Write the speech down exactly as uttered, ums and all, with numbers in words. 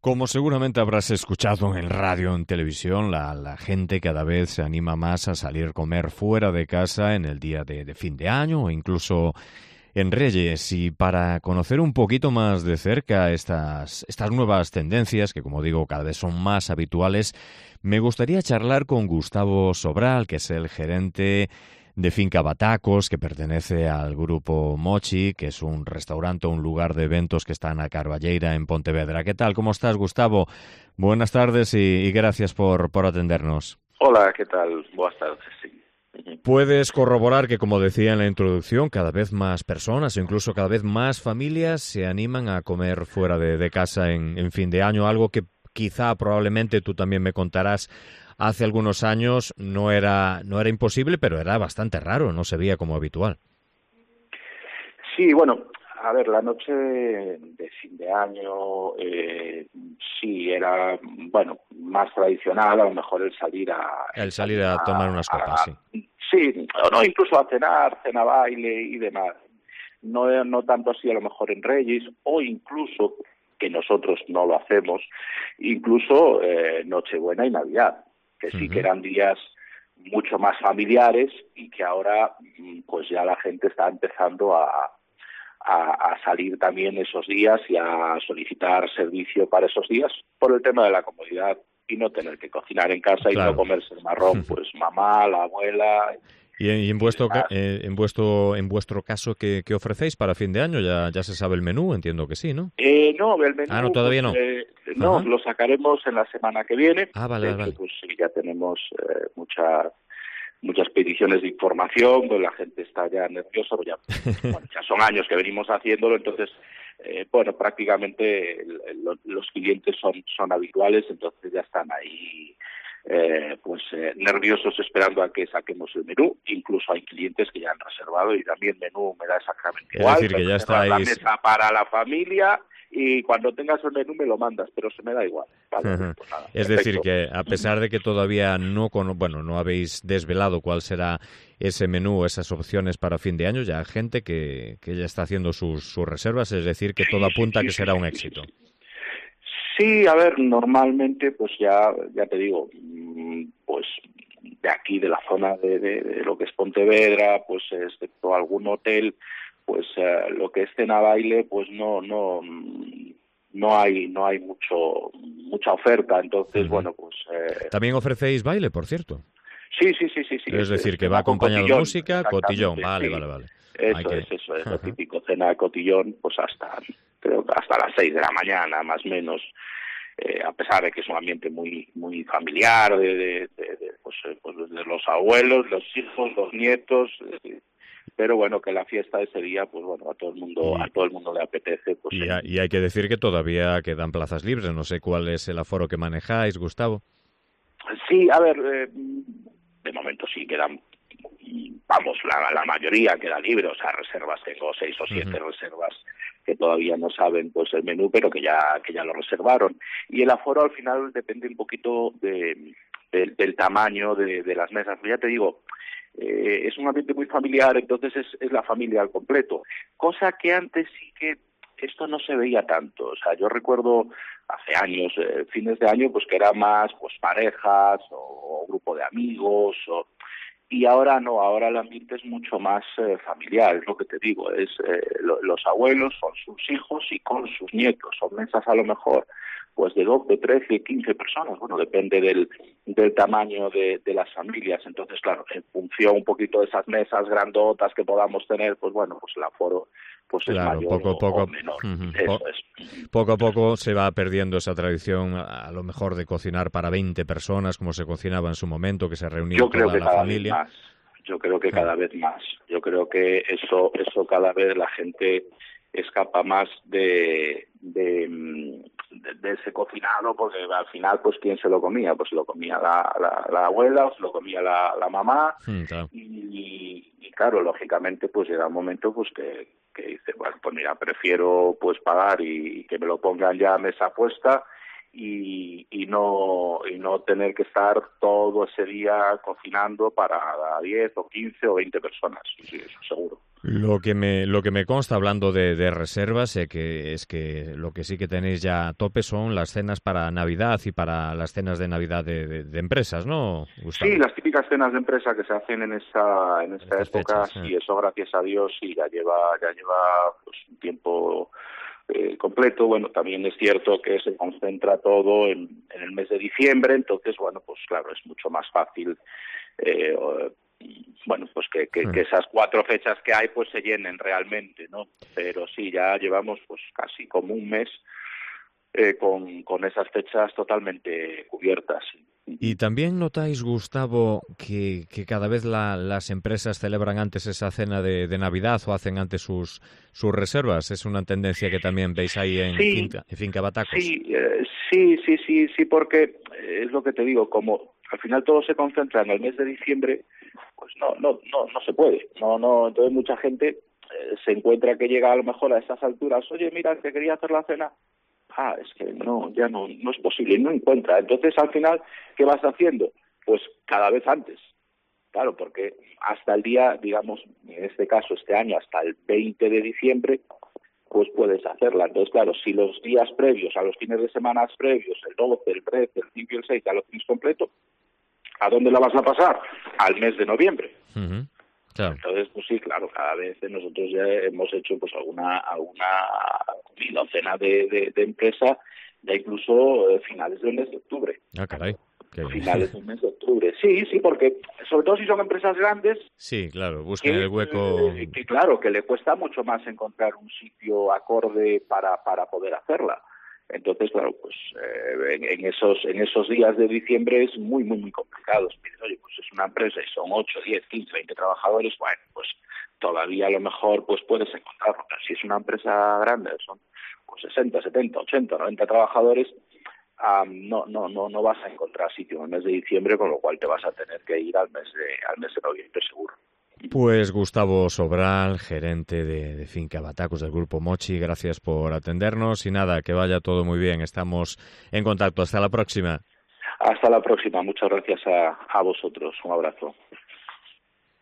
Como seguramente habrás escuchado en radio, en televisión, la, la gente cada vez se anima más a salir a comer fuera de casa en el día de, de fin de año o incluso en Reyes. Y para conocer un poquito más de cerca estas, estas nuevas tendencias, que como digo cada vez son más habituales, me gustaría charlar con Gustavo Sobral, que es el gerente de Finca Batacos, que pertenece al grupo Mochi, que es un restaurante o un lugar de eventos que está en a Carballeira, en Pontevedra. ¿Qué tal? ¿Cómo estás, Gustavo? Buenas tardes y, y gracias por, por atendernos. Hola, ¿qué tal? Buenas tardes, sí. Puedes corroborar que, como decía en la introducción, cada vez más personas o incluso cada vez más familias se animan a comer fuera de, de casa en, en fin de año, algo que quizá probablemente tú también me contarás hace algunos años no era no era imposible, pero era bastante raro, no se veía como habitual. Sí, bueno, a ver, la noche de fin de año eh, sí era, bueno, más tradicional, a lo mejor el salir a... El salir a, a tomar unas copas, a, sí. Sí, o no, incluso a cenar, cena baile y demás. No, no tanto así a lo mejor en Reyes, o incluso, que nosotros no lo hacemos, incluso eh, Nochebuena y Navidad, que sí que eran días mucho más familiares y que ahora pues ya la gente está empezando a, a, a salir también esos días y a solicitar servicio para esos días por el tema de la comodidad y no tener que cocinar en casa. Claro. Y no comerse el marrón, pues mamá, la abuela. Y en, y en vuestro ca- eh, en vuestro en vuestro caso, ¿qué, qué ofrecéis para fin de año? Ya ya se sabe el menú, entiendo que sí, ¿no? Eh, no, el menú, ah, no, todavía pues, no. Eh, no, lo sacaremos en la semana que viene. Ah, vale, de vale, hecho, vale. pues sí, ya tenemos eh, muchas muchas peticiones de información, pues la gente está ya nerviosa, pues ya, bueno, ya son años que venimos haciéndolo, entonces, eh, bueno, prácticamente el, el, los clientes son son habituales, entonces ya están ahí Eh, pues eh, nerviosos esperando a que saquemos el menú. Incluso hay clientes que ya han reservado y también el menú me da exactamente es igual. decir, que ya estáis... la mesa para la familia y cuando tengas el menú me lo mandas, pero se me da igual. Vale, pues nada, es perfecto. decir, que a pesar de que todavía no con, bueno no habéis desvelado cuál será ese menú, esas opciones para fin de año, ya hay gente que, que ya está haciendo sus, sus reservas, es decir, que todo apunta a que será un éxito. Sí, a ver, normalmente, pues ya, ya te digo, pues de aquí, de la zona de, de, de lo que es Pontevedra, pues excepto algún hotel, pues eh, lo que es cena baile, pues no, no, no hay, no hay mucho, mucha oferta, entonces, uh-huh. bueno, pues. Eh... También ofrecéis baile, por cierto. Sí, sí, sí, sí, sí. Es, es decir, que va acompañado de música, cotillón, vale, sí. vale, vale. Eso que... es, eso es, lo típico, cena de cotillón, pues hasta, creo que hasta las seis de la mañana, más o menos, eh, a pesar de que es un ambiente muy muy familiar, de, de, de, de, pues, pues de los abuelos, los hijos, los nietos, eh, pero bueno, que la fiesta ese día, pues bueno, a todo el mundo, y, a todo el mundo le apetece. Pues y, en... a, y hay que decir que todavía quedan plazas libres, no sé cuál es el aforo que manejáis, Gustavo. Sí, a ver, eh, de momento sí quedan, vamos, la, la mayoría queda libre, o sea, reservas, tengo seis o siete uh-huh. reservas que todavía no saben pues el menú, pero que ya que ya lo reservaron. Y el aforo al final depende un poquito de, de, del tamaño de, de las mesas. Pero ya te digo, eh, es un ambiente muy familiar, entonces es, es la familia al completo. Cosa que antes sí que esto no se veía tanto. O sea, yo recuerdo hace años, eh, fines de año, pues que era más pues parejas o, o grupo de amigos o... Y ahora no, ahora el ambiente es mucho más eh, familiar, es lo que te digo, es eh, lo, los abuelos con sus hijos y con sus nietos, son mesas a lo mejor pues de doce, trece, quince personas, bueno, depende del, del tamaño de, de las familias, entonces claro, en función un poquito de esas mesas grandotas que podamos tener, pues bueno, pues el aforo pues claro, es mayor poco, o, poco, o menor, uh-huh, eso po- es. Poco a poco se va perdiendo esa tradición, a lo mejor de cocinar para veinte personas, como se cocinaba en su momento, que se reunía Yo creo toda que la cada familia. Vez más. Yo creo que cada vez más. Yo creo que eso, eso cada vez la gente escapa más de, de, de, de ese cocinado, porque al final, pues, ¿quién se lo comía? Pues lo comía la, la, la abuela, o se lo comía la, la mamá, mm, claro. y, y claro, lógicamente, pues llega un momento, pues, que, que dice, bueno, pues mira, prefiero, pues, pagar y, y que me lo pongan ya a mesa puesta, Y, y no y no tener que estar todo ese día cocinando para diez o quince o veinte personas, sí, eso seguro. Lo que me lo que me consta hablando de, de reservas es que es que lo que sí que tenéis ya a tope son las cenas para Navidad y para las cenas de Navidad de, de, de empresas, ¿no, Gustavo? Sí, las típicas cenas de empresa que se hacen en esta en esta Estas época, fechas, sí, eh. eso gracias a Dios sí ya lleva ya lleva pues un tiempo eh, completo. Bueno, también es cierto que se concentra todo en, en el mes de diciembre, entonces bueno, pues claro, es mucho más fácil eh, bueno, pues que, que, que esas cuatro fechas que hay pues se llenen realmente, ¿no? Pero sí, ya llevamos pues casi como un mes eh, con, con esas fechas totalmente cubiertas. Y también notáis, Gustavo, que, que cada vez la, las empresas celebran antes esa cena de, de Navidad o hacen antes sus, sus reservas. ¿Es una tendencia que también veis ahí en Sí, Finca, en Finca Batacos? Sí, eh, sí, sí, sí, sí, porque es lo que te digo, como al final todo se concentra en el mes de diciembre, pues no, no, no, no se puede, no, no, entonces mucha gente eh, se encuentra que llega a lo mejor a esas alturas, oye, mira, que quería hacer la cena, ah, es que no, ya no, no es posible, no encuentra, entonces al final, ¿qué vas haciendo? Pues cada vez antes, claro, porque hasta el día, digamos, en este caso, este año, hasta el veinte de diciembre, pues puedes hacerla. Entonces, claro, si los días previos, a los fines de semana previos, el doce, el trece, el cinco y el seis, ya lo tienes completo, ¿a dónde la vas a pasar? Al mes de noviembre. Uh-huh. Claro. Entonces, pues sí, claro, cada vez nosotros ya hemos hecho pues alguna alguna docena de, de, de empresa, ya incluso eh, finales del mes de octubre. Ah, caray. Qué bien. Finales del mes de octubre. Sí, sí, porque sobre todo si son empresas grandes. Sí, claro, buscan que, el hueco. Eh, que claro, que le cuesta mucho más encontrar un sitio acorde para, para poder hacerla. Entonces, claro, pues eh, en, en esos en esos días de diciembre es muy, muy, muy complicado. Pides, oye, pues es una empresa y son ocho, diez, quince, veinte trabajadores, bueno, pues todavía a lo mejor pues puedes encontrarlo. Pero si es una empresa grande, son pues sesenta, setenta, ochenta, noventa trabajadores, Um, no, no, no, no vas a encontrar sitio en el mes de diciembre, con lo cual te vas a tener que ir al mes de, al mes de noviembre seguro. Pues Gustavo Sobral, gerente de, de Finca Batacos del Grupo Mochi, gracias por atendernos y nada, que vaya todo muy bien. Estamos en contacto. Hasta la próxima. Hasta la próxima. Muchas gracias a, a vosotros. Un abrazo.